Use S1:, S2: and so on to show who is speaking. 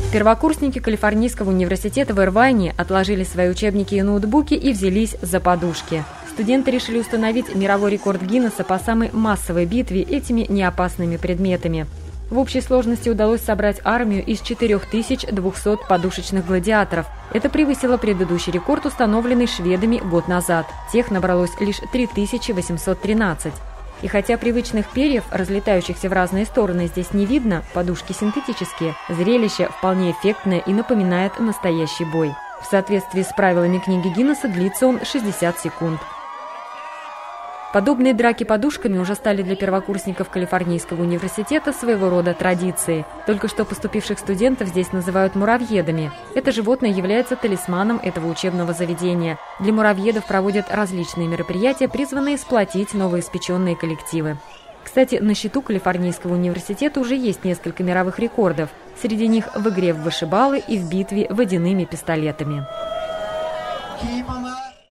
S1: Первокурсники Калифорнийского университета в Ирвайне отложили свои учебники и ноутбуки и взялись за подушки. Студенты решили установить мировой рекорд Гиннесса по самой массовой битве этими неопасными предметами. В общей сложности удалось собрать армию из 4200 подушечных гладиаторов. Это превысило предыдущий рекорд, установленный шведами год назад. Тех набралось лишь 3813. И хотя привычных перьев, разлетающихся в разные стороны, здесь не видно, подушки синтетические, зрелище вполне эффектное и напоминает настоящий бой. В соответствии с правилами книги Гиннесса длится он 60 секунд. Подобные драки подушками уже стали для первокурсников Калифорнийского университета своего рода традицией. Только что поступивших студентов здесь называют муравьедами. Это животное является талисманом этого учебного заведения. Для муравьедов проводят различные мероприятия, призванные сплотить новоиспеченные коллективы. Кстати, на счету Калифорнийского университета уже есть несколько мировых рекордов. Среди них в игре в вышибалы и в битве водяными пистолетами.